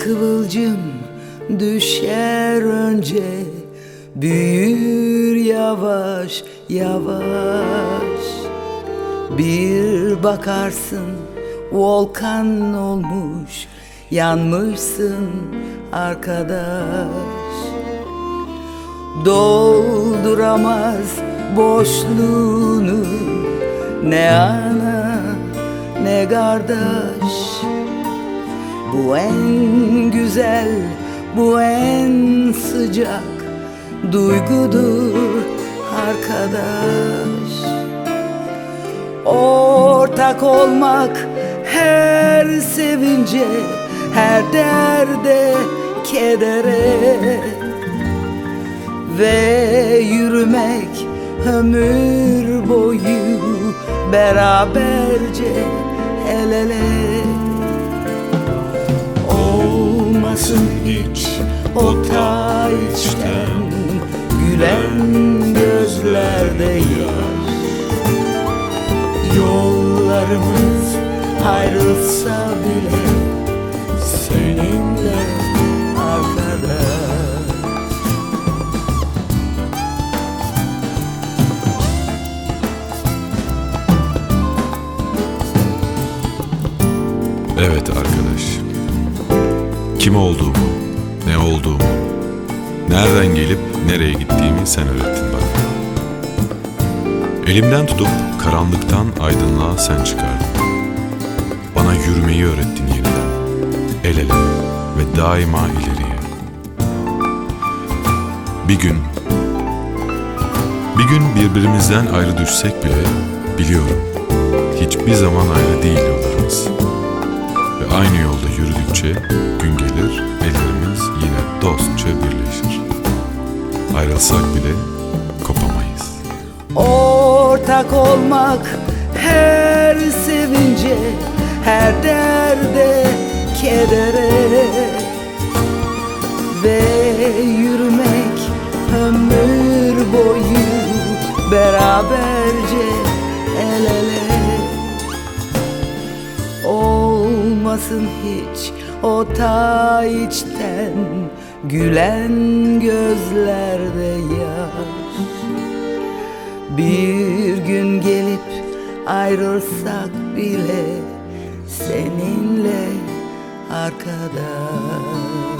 kıvılcım düşer önce, büyür yavaş yavaş. Bir bakarsın volkan olmuş, yanmışsın arkadaş. Dolduramaz boşluğunu ne ana ne kardeş. Bu en güzel, bu en sıcak duygudur arkadaş. Ortak olmak her sevince, her derde, kedere, ve yürümek ömür boyu beraberce el ele. Olmasın hiç o ta içten gülen gözlerde yaş. Yollarımız ayrılsa bile seninle arkadaş. Evet arkadaş, kim olduğumu, ne olduğumu, nereden gelip nereye gittiğimi sen öğrettin bana. Elimden tutup karanlıktan aydınlığa sen çıkardın. Bana yürümeyi öğrettin yeniden, el ele ve daima ileriye. Bir gün birbirimizden ayrı düşsek bile biliyorum, hiçbir zaman ayrı değil yollarımız. Ve aynı yolda yürüdükçe gün gelir, ellerimiz yine dostça birleşir. Ayrılsak bile kopamayız. Ortak olmak her sevince, her derde, kedere, ve yürümek ömür boyu beraberce el ele. Olmasın hiç o ta içten gülen gözlerde yaş. Bir gün gelip ayrılsak bile seninle arkadaş.